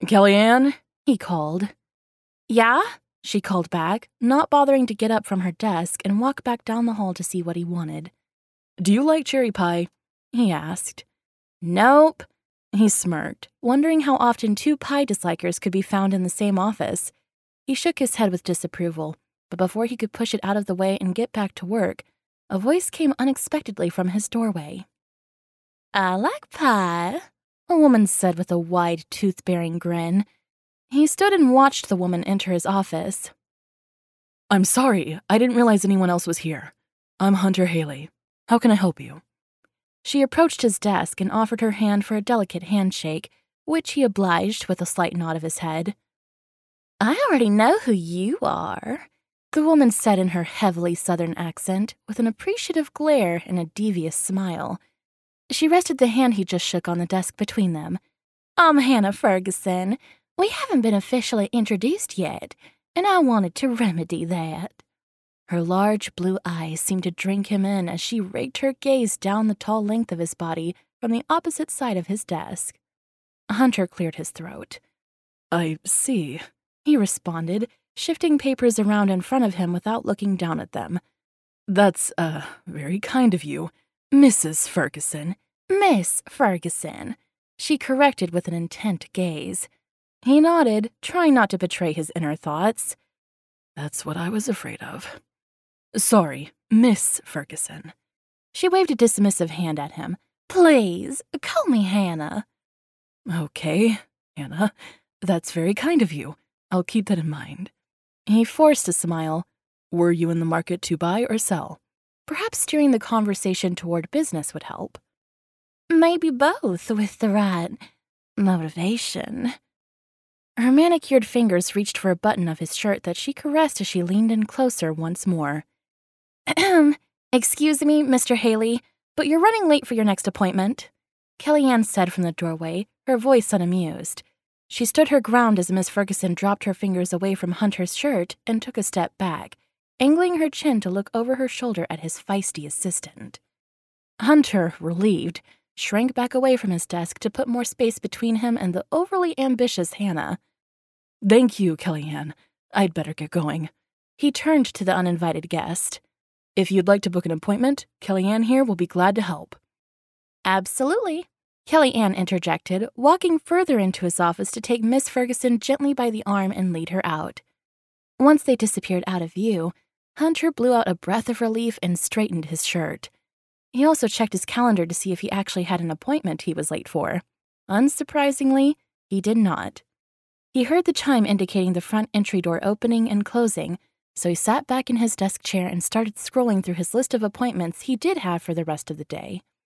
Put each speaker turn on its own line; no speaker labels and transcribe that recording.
Kellyanne? He called. Yeah? She called back, not bothering to get up from her desk and walk back down the hall to see what he wanted. Do you like cherry pie? He asked. Nope. He smirked, wondering how often two pie dislikers could be found in the same office. He shook his head with disapproval, but before he could push it out of the way and get back to work, a voice came unexpectedly from his doorway. I like pie, a woman said with a wide, tooth-bearing grin. He stood and watched the woman enter his office. I'm sorry, I didn't realize anyone else was here. I'm Hunter Haley. How can I help you? She approached his desk and offered her hand for a delicate handshake, which he obliged with a slight nod of his head. I already know who you are, the woman said in her heavily Southern accent, with an appreciative glare and a devious smile. She rested the hand he just shook on the desk between them. I'm Hannah Ferguson. We haven't been officially introduced yet, and I wanted to remedy that. Her large blue eyes seemed to drink him in as she raked her gaze down the tall length of his body from the opposite side of his desk. Hunter cleared his throat. I see, he responded, shifting papers around in front of him without looking down at them. That's, very kind of you, Mrs. Ferguson. Miss Ferguson, she corrected with an intent gaze. He nodded, trying not to betray his inner thoughts. That's what I was afraid of. Sorry, Miss Ferguson. She waved a dismissive hand at him. Please, call me Hannah. Okay, Hannah. That's very kind of you. I'll keep that in mind. He forced a smile. Were you in the market to buy or sell? Perhaps steering the conversation toward business would help. Maybe both with the right motivation. Her manicured fingers reached for a button of his shirt that she caressed as she leaned in closer once more. Excuse me, Mr. Haley, but you're running late for your next appointment, Kellyanne said from the doorway, her voice unamused. She stood her ground as Miss Ferguson dropped her fingers away from Hunter's shirt and took a step back, angling her chin to look over her shoulder at his feisty assistant. Hunter, relieved, shrank back away from his desk to put more space between him and the overly ambitious Hannah. Thank you, Kellyanne. I'd better get going. He turned to the uninvited guest. If you'd like to book an appointment, Kellyanne here will be glad to help. Absolutely, Kellyanne interjected, walking further into his office to take Miss Ferguson gently by the arm and lead her out. Once they disappeared out of view, Hunter blew out a breath of relief and straightened his shirt. He also checked his calendar to see if he actually had an appointment he was late for. Unsurprisingly, he did not. He heard the chime indicating the front entry door opening and closing, so he sat back in his desk chair and started scrolling through his list of appointments he did have for the rest of the day.